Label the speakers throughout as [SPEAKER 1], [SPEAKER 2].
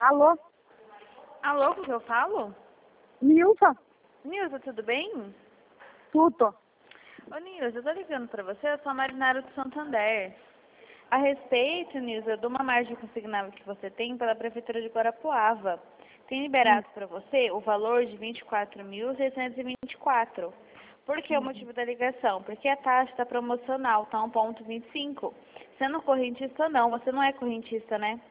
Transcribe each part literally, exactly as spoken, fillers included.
[SPEAKER 1] Alô?
[SPEAKER 2] Alô, com que eu falo?
[SPEAKER 1] Nilza?
[SPEAKER 2] Nilza, tudo bem?
[SPEAKER 1] Tudo.
[SPEAKER 2] Ô, Nilza, eu tô ligando pra você, eu sou a Marinara do Santander. A respeito, Nilza, de uma margem consignável que você tem pela Prefeitura de Guarapuava. Tem liberado
[SPEAKER 1] Hum.
[SPEAKER 2] para você o valor de vinte e quatro mil seiscentos e vinte e quatro. Por que o motivo da ligação? Porque a taxa está promocional, tá um vírgula vinte e cinco. Sendo correntista ou não, você não é correntista, né?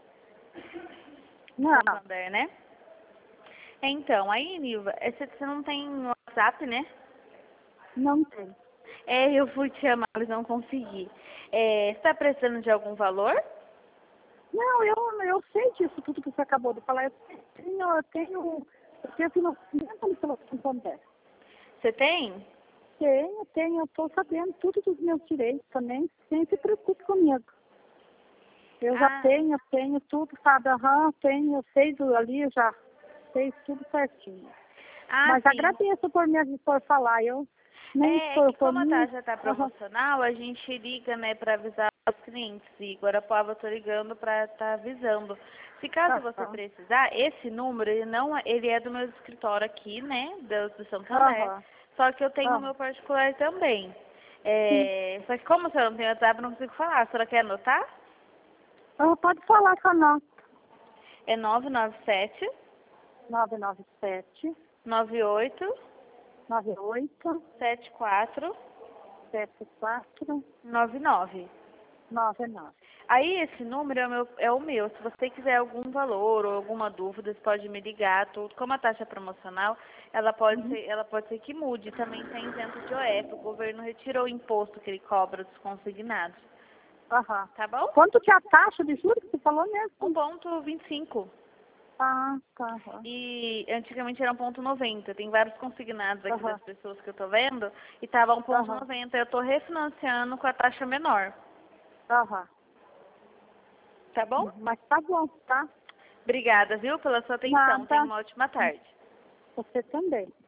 [SPEAKER 1] Não,
[SPEAKER 2] Santander, né? Então, aí, Nilva, é, você você não tem WhatsApp, né?
[SPEAKER 1] não tem.
[SPEAKER 2] É, eu fui te chamar, mas não consegui. É, você está precisando de algum valor?
[SPEAKER 1] Não, eu, eu sei disso, tudo que você acabou de falar. Eu tenho, eu tenho, eu tenho financiamento pelo Santander.
[SPEAKER 2] Você tem?
[SPEAKER 1] Tenho, tenho, eu estou sabendo tudo dos meus direitos também, sem se preocupe comigo. Eu já
[SPEAKER 2] Ah,
[SPEAKER 1] tenho, tenho tudo, sabe? Aham, tenho, eu sei do ali, eu já sei tudo certinho.
[SPEAKER 2] ah
[SPEAKER 1] Mas
[SPEAKER 2] sim.
[SPEAKER 1] agradeço por me por falar, eu nem
[SPEAKER 2] É, é
[SPEAKER 1] for
[SPEAKER 2] que
[SPEAKER 1] por
[SPEAKER 2] como a
[SPEAKER 1] mim.
[SPEAKER 2] taxa está
[SPEAKER 1] Aham,
[SPEAKER 2] promocional, a gente liga, né, para avisar os clientes. E Guarapuava eu tô ligando para estar avisando. Se caso você
[SPEAKER 1] aham,
[SPEAKER 2] precisar, esse número, ele não, é- ele é do meu escritório aqui, né, do, do Santander.
[SPEAKER 1] aham,
[SPEAKER 2] Só que eu tenho o
[SPEAKER 1] aham.
[SPEAKER 2] meu particular também.
[SPEAKER 1] Sim.
[SPEAKER 2] É, só que como você não tem WhatsApp, eu não consigo falar. A senhora quer anotar?
[SPEAKER 1] Ah, pode falar com a nota.
[SPEAKER 2] É nove nove sete,
[SPEAKER 1] nove nove sete,
[SPEAKER 2] nove oito,
[SPEAKER 1] nove oito,
[SPEAKER 2] sete quatro,
[SPEAKER 1] sete quatro,
[SPEAKER 2] nove nove.
[SPEAKER 1] nove nove.
[SPEAKER 2] Aí esse número é o, meu, é o meu. Se você quiser algum valor ou alguma dúvida, você pode me ligar. Tudo. Como a taxa é promocional, ela pode
[SPEAKER 1] Uhum.
[SPEAKER 2] ser, ela pode ser que mude. Também tem isento de O F. O governo retirou o imposto que ele cobra dos consignados.
[SPEAKER 1] Aham.
[SPEAKER 2] Tá bom?
[SPEAKER 1] Quanto que é a taxa de juros que você falou
[SPEAKER 2] um
[SPEAKER 1] mesmo?
[SPEAKER 2] ponto vinte e cinco.
[SPEAKER 1] Ah, tá. Aham.
[SPEAKER 2] E antigamente era um ponto noventa. Tem vários consignados aqui
[SPEAKER 1] Aham.
[SPEAKER 2] das pessoas que eu tô vendo. E tava um ponto
[SPEAKER 1] Aham.
[SPEAKER 2] noventa. Eu tô refinanciando com a taxa menor.
[SPEAKER 1] Aham.
[SPEAKER 2] Tá bom?
[SPEAKER 1] Mas tá bom, tá?
[SPEAKER 2] Obrigada, viu, pela sua atenção. Tenha
[SPEAKER 1] Nada.
[SPEAKER 2] uma ótima tarde.
[SPEAKER 1] Você também.